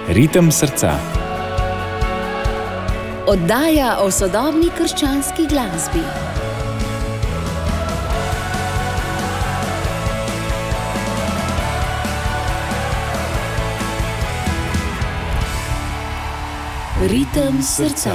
Ritem srca. Oddaja o sodobni krščanski glasbi. Ritem srca.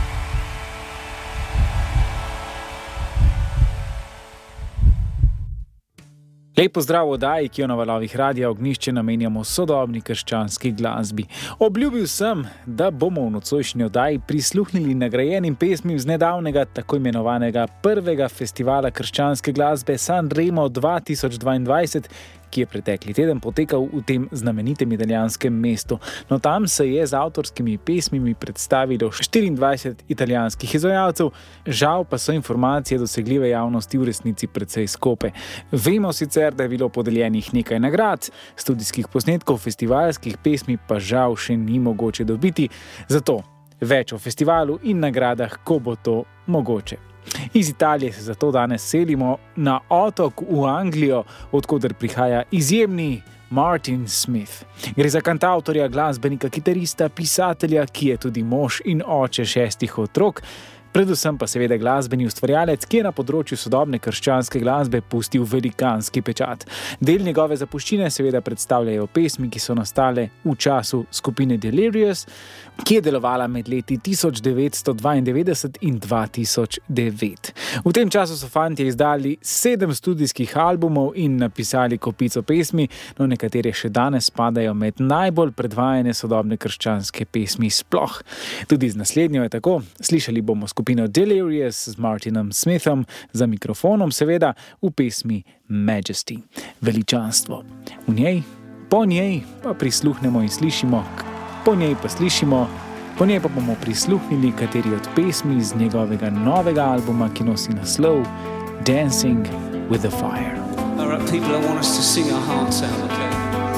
Lep pozdrav v oddaji, ki jo na valovih Radia Ognjišče namenjamo sodobni krščanski glasbi. Obljubil sem, da bomo v nocojšnji oddaji prisluhnili nagrajenim pesmim z nedavnega tako imenovanega prvega festivala krščanske glasbe Sanremo 2022, ki je pretekli teden potekal v tem znamenitem italijanskem mestu. No, tam se je z avtorskimi pesmimi predstavilo 24 italijanskih izvajalcev, žal pa so informacije dosegljive javnosti v resnici precej skope. Vemo sicer, da je bilo podeljenih nekaj nagrad, studijskih posnetkov festivalskih pesmi pa žal še ni mogoče dobiti, zato več o festivalu in nagradah, ko bo to mogoče. Iz Italije se zato danes selimo na otok v Anglijo, odkoder prihaja izjemni Martin Smith. Gre za kantavtorja, glasbenika, kitarista, pisatelja, ki je tudi mož in oče 6 otrok, predvsem pa seveda glasbeni ustvarjalec, ki je na področju sodobne krščanske glasbe pustil velikanski pečat. Del njegove zapuščine seveda predstavljajo pesmi, ki so nastale v času skupine Delirious, ki je delovala med leti 1992 in 2009. V tem času so fantje izdali 7 studijskih albumov in napisali kopico pesmi, no nekatere še danes spadajo med najbolj predvajane sodobne krščanske pesmi sploh. Tudi z naslednjo je tako, slišali bomo skupino Delirious z Martinom Smithom za mikrofonom, seveda v pesmi Majesty, veličanstvo. Po njej pa prisluhnemo in slišimo, po njej pa bomo prisluhnili kateri od pesmi z njegovega novega albuma, ki nosi naslov Dancing with the Fire. All right, people, I want us to sing our hearts out, okay?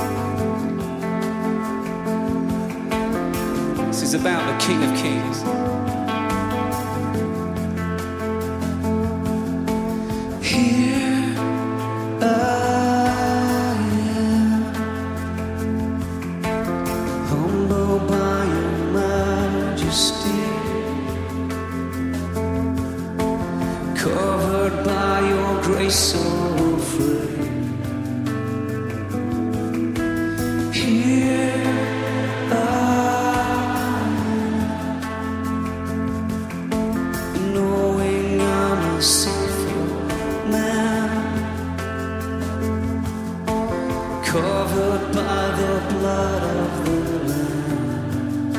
This is about the King of Kings. Here I am, humble by your majesty, covered by your grace so free. Here I am, knowing I'm a sinful man, covered by the blood of the Lamb.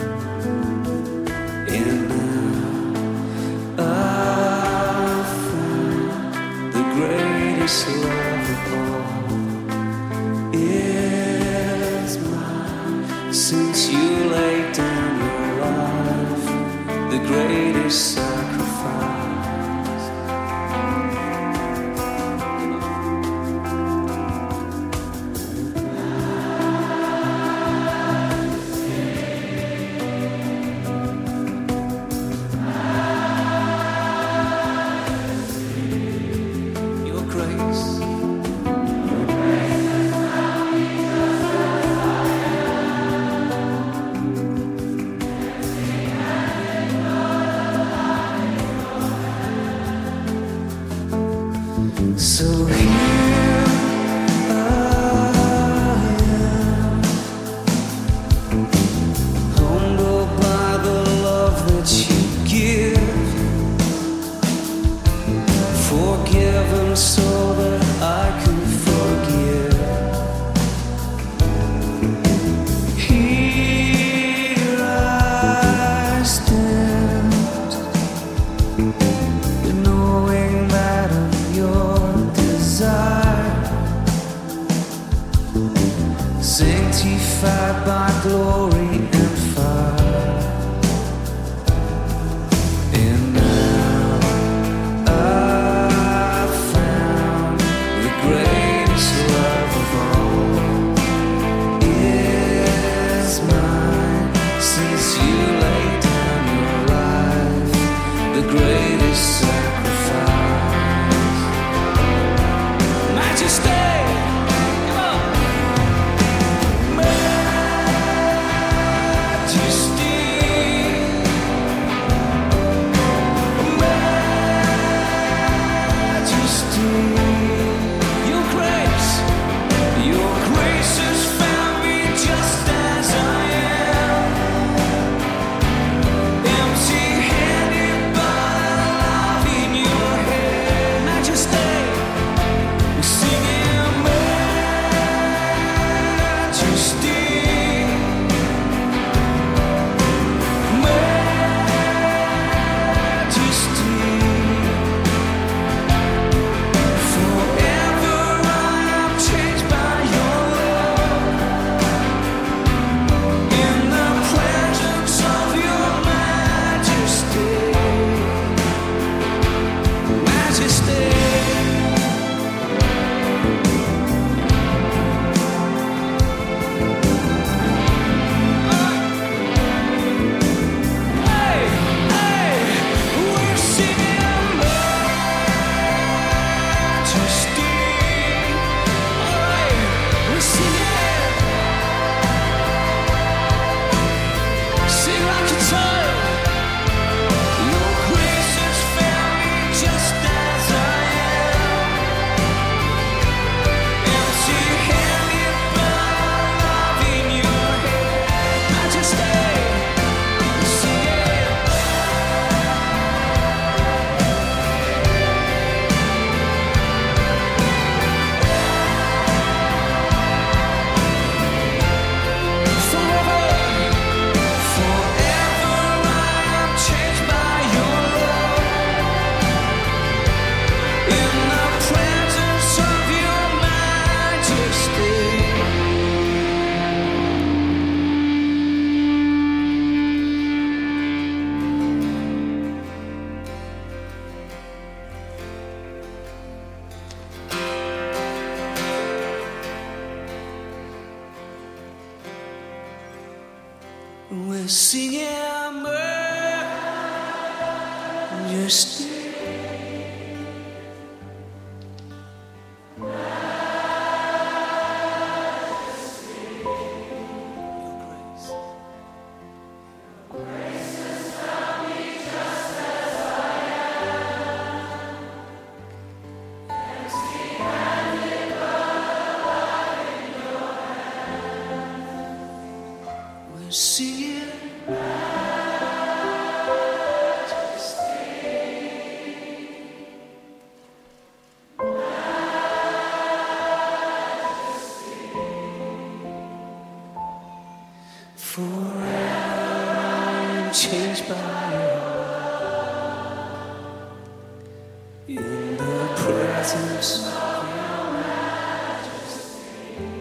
And now I found the greatest love of all is mine. Since you laid down your life, the greatest sacrifice. So here I am, humbled by the love that you give, forgiven so that I can forgive. Here I stand, knowing that of your sanctified by glory and fire. And now I found the greatest love of all is mine. Since you laid down your life, the greatest sacrifice. Majesty! Come on! We're singing majesty. Singing forever I'm changed by you in the presence of your majesty.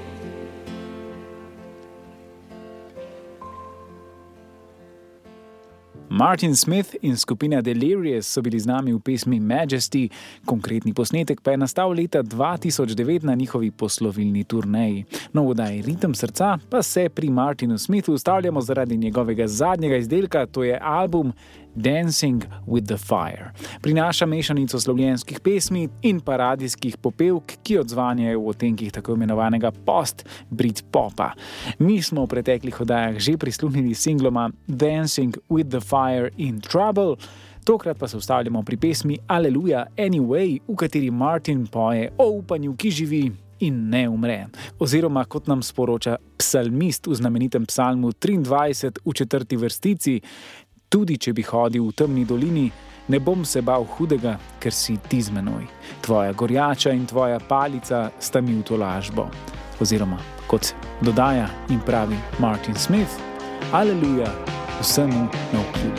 Martin Smith in skupina Delirious so bili z nami v pesmi Majesty, konkretni posnetek pa je nastal leta 2009 na njihovi poslovilni turneji. No, v oddaji Ritem srca pa se pri Martinu Smithu ustavljamo zaradi njegovega zadnjega izdelka, to je album Dancing with the Fire. Prinaša mešanico slovenskih pesmi in paradijskih popevk, ki odzvanjajo v otenkih tako imenovanega post-Britpopa. Mi smo v preteklih oddajah že prisluhnili singloma Dancing with the Fire in Trouble, tokrat pa se ustavljamo pri pesmi Alleluja Anyway, v kateri Martin poje o upanju, ki živi in ne umre. Oziroma, kot nam sporoča psalmist v znamenitem psalmu 23 v 4. vrstici, tudi če bi hodil v temni dolini, ne bom se bal hudega, ker si ti z menoj. Tvoja gorjača in tvoja palica sta mi v tolažbo. Oziroma, kot dodaja in pravi Martin Smith, Aleluja vsemu navkljub.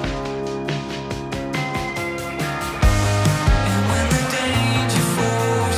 Force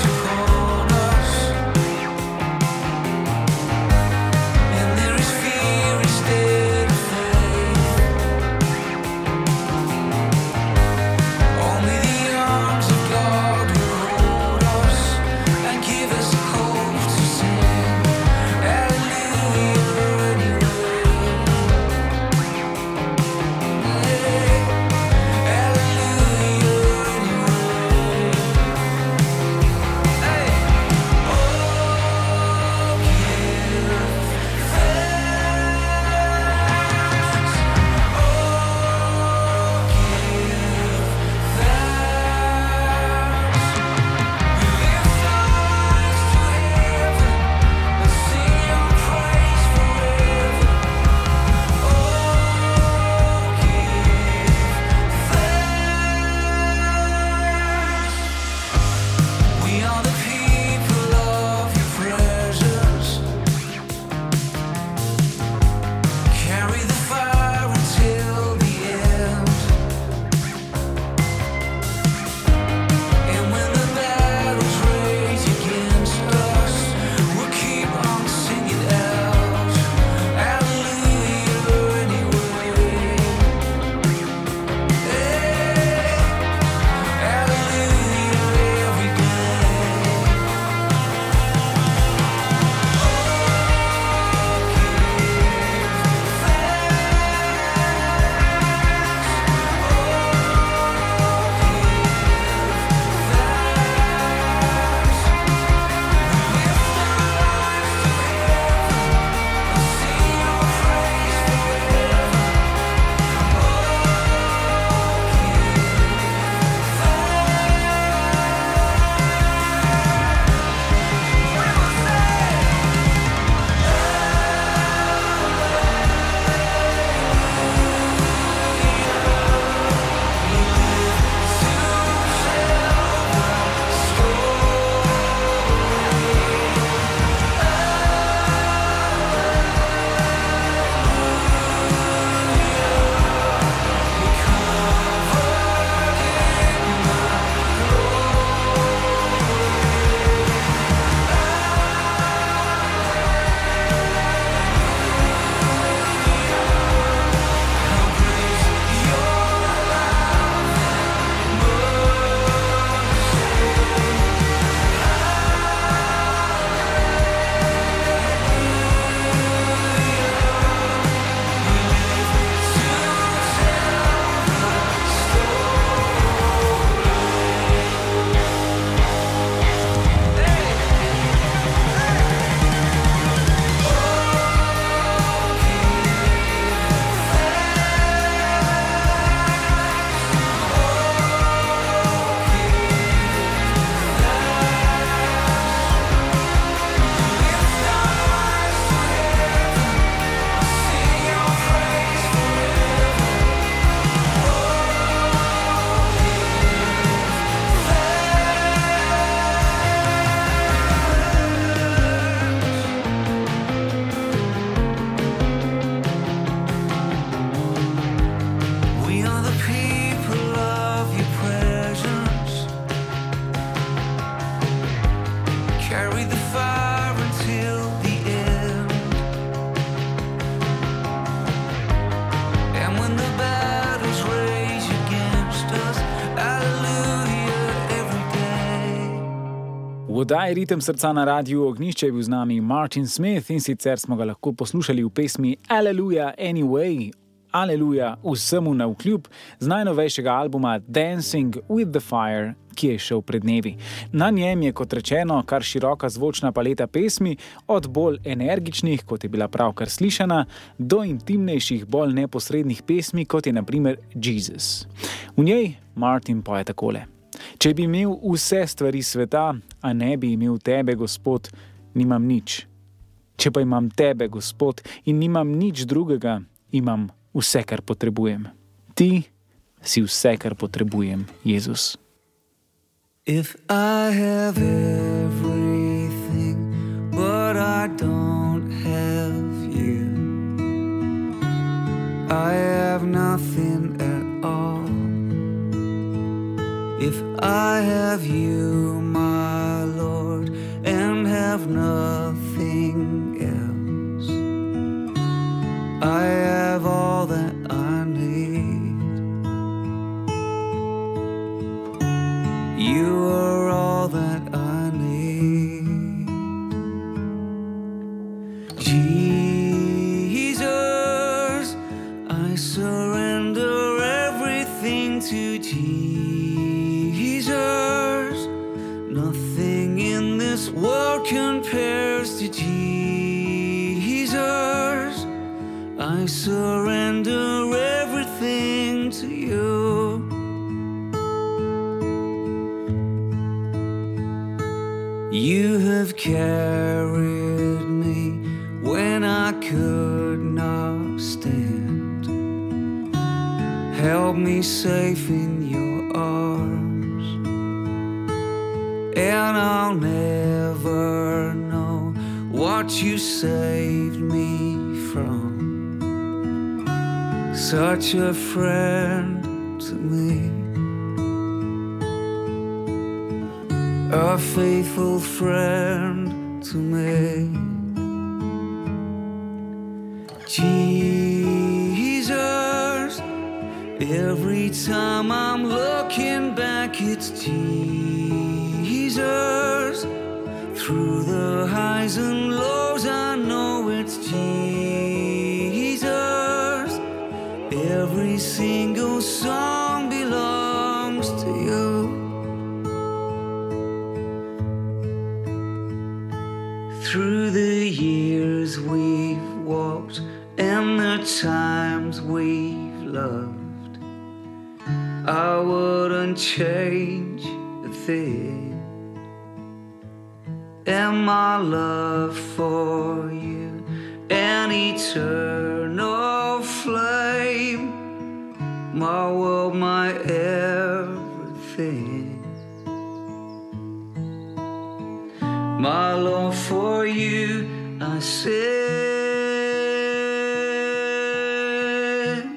V oddaji Ritem srca na Radiu Ognjišče je bil z nami Martin Smith in sicer smo ga lahko poslušali v pesmi Hallelujah Anyway, Aleluja vsemu navkljub, z najnovejšega albuma Dancing with the Fire, ki je šel pred dnevi. Na njem je, kot rečeno, kar široka zvočna paleta pesmi, od bolj energičnih, kot je bila pravkar slišana, do intimnejših, bolj neposrednih pesmi, kot je na primer Jesus. V njej Martin poje takole: Če bi imel vse stvari sveta, a ne bi imel tebe, Gospod, nimam nič. Če pa imam tebe, Gospod, in nimam nič drugega, imam vse, kar potrebujem. Ti si vse, kar potrebujem, Jezus. If I have everything, but I don't have you, I have nothing at all. If I have you, my Lord, and have nothing else, I have all that I need. You are all that I need. Jesus, I surrender everything to Jesus. Nothing in this world compares to Jesus. I surrender everything to you. You have carried me when I could not stand, held me safe in your arms, and I'll never know what you saved me from. Such a friend to me, a faithful friend to me. Jesus, every time I'm looking back, it's Jesus. Through the highs and lows, I know it's Jesus. Every single song belongs to you. Through the years we've walked and the times we've loved, I wouldn't change a thing. And my love for you, an eternal flame, my world, my everything. My love for you, I sing.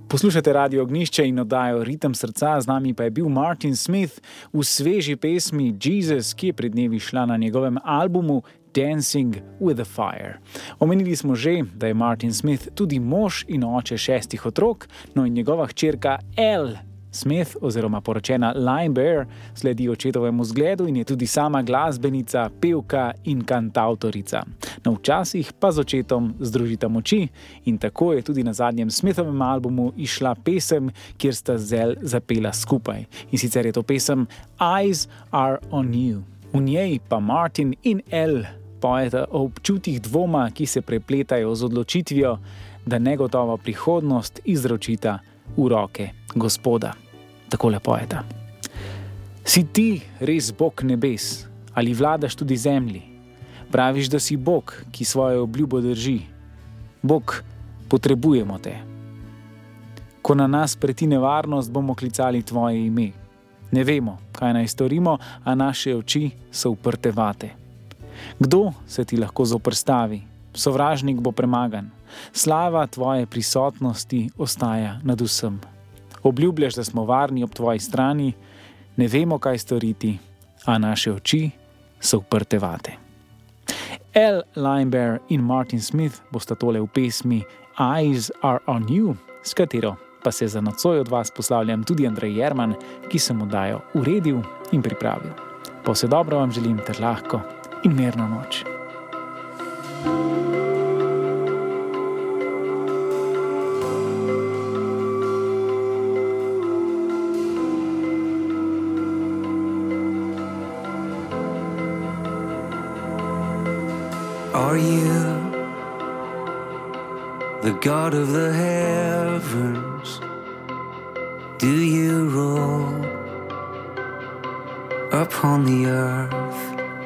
Poslušate Radio Ognjišče in oddajo Ritem srca, z nami pa je bil Martin Smith v sveži pesmi Jesus, ki je pred dnevi šla na njegovem albumu Dancing with the Fire. Omenili smo že, da je Martin Smith tudi mož in oče 6 otrok, no in njegova hčerka Elle Smith oziroma poročena Lime Bear sledi očetovemu zgledu in je tudi sama glasbenica, pevka in kantavtorica. No, včasih pa z očetom združita moči in tako je tudi na zadnjem Smithovem albumu išla pesem, kjer sta z Elle zapela skupaj. In sicer je to pesem Eyes Are On You. V njej pa Martin in Elle pojeta o občutjih dvoma, ki se prepletajo z odločitvijo, da negotovo prihodnost izročita v roke Gospoda. Takole pojeta. Si ti res Bog nebes ali vladaš tudi zemlji? Praviš, da si Bog, ki svojo obljubo drži. Bog, potrebujemo te. Ko na nas preti nevarnost, bomo klicali tvoje ime. Ne vemo, kaj naj storimo, a naše oči so uprte vate. Kdo se ti lahko zoprstavi? Sovražnik bo premagan. Slava tvoje prisotnosti ostaja nad vsem. Obljubljaš, da smo varni ob tvoji strani, ne vemo, kaj storiti, a naše oči so uprte vate. Elle, Lime Bear in Martin Smith bosta tole v pesmi Eyes Are On You, s katero pa se za nocoj od vas poslavljam tudi Andrej Jerman, ki sem oddajo uredil in pripravil. Pa vse dobro vam želim ter lahko in mirno noč. Are you the God of the heavens? Do you rule upon the earth?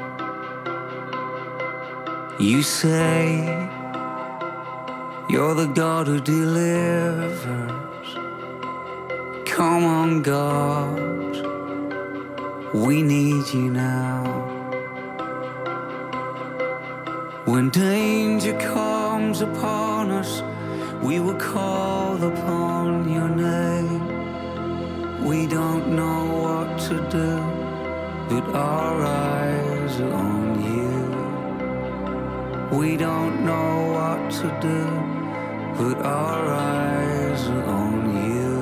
You say you're the God who delivers. Come on, God, we need you now. When danger comes upon us, we will call upon your name. We don't know what to do, but our eyes are on you. We don't know what to do, but our eyes are on you.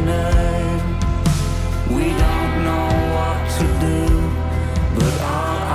We don't know what to do, but our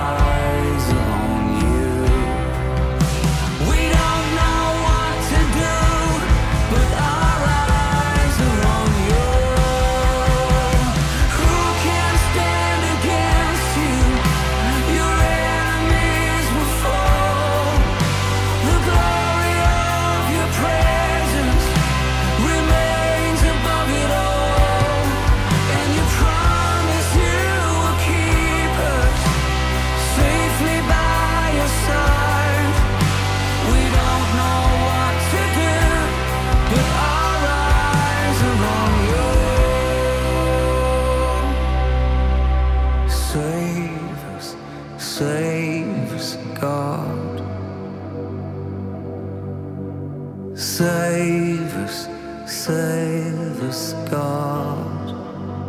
God.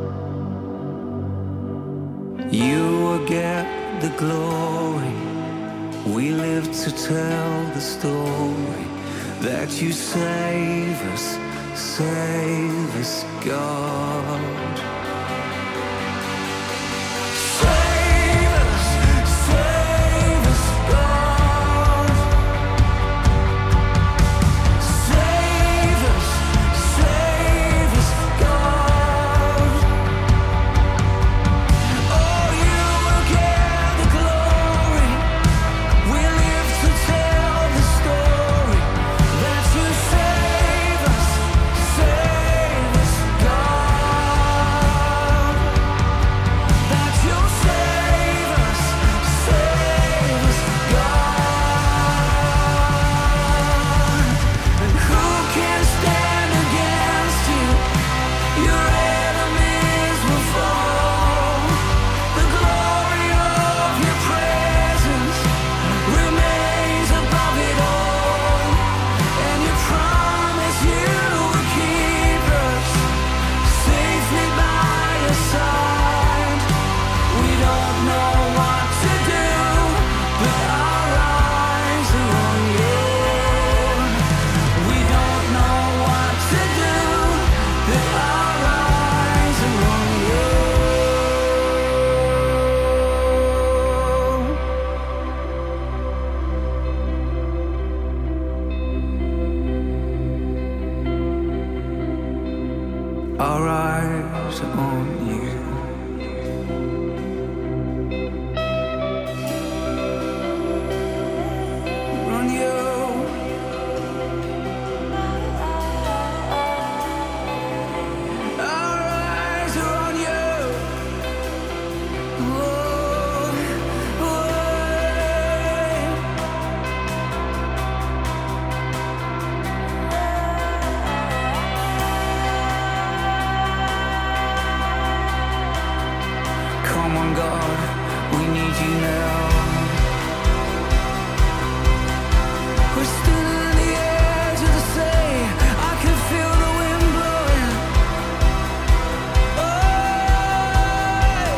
You will get the glory. We live to tell the story that you save us, God. Our eyes on you. On you. Our eyes are on you. Come on, God, we need you now. We're standing on the edge of the sea. I can feel the wind blowing. Oh,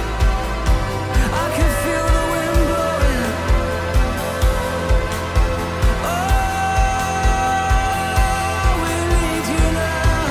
I can feel the wind blowing. Oh, we need you now.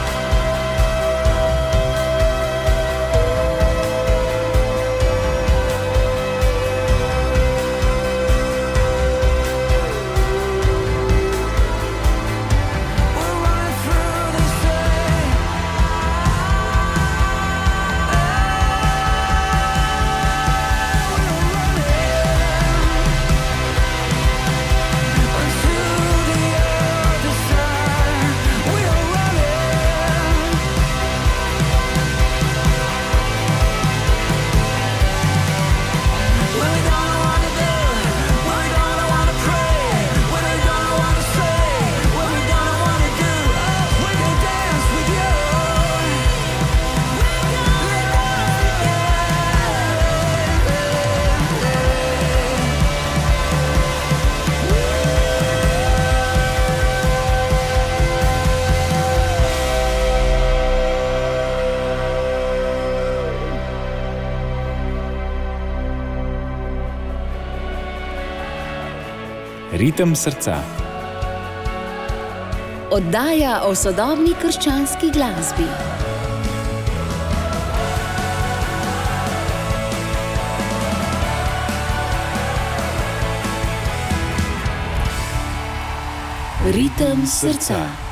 Ritem srca. Oddaja o sodobni krščanski glasbi. Ritem srca.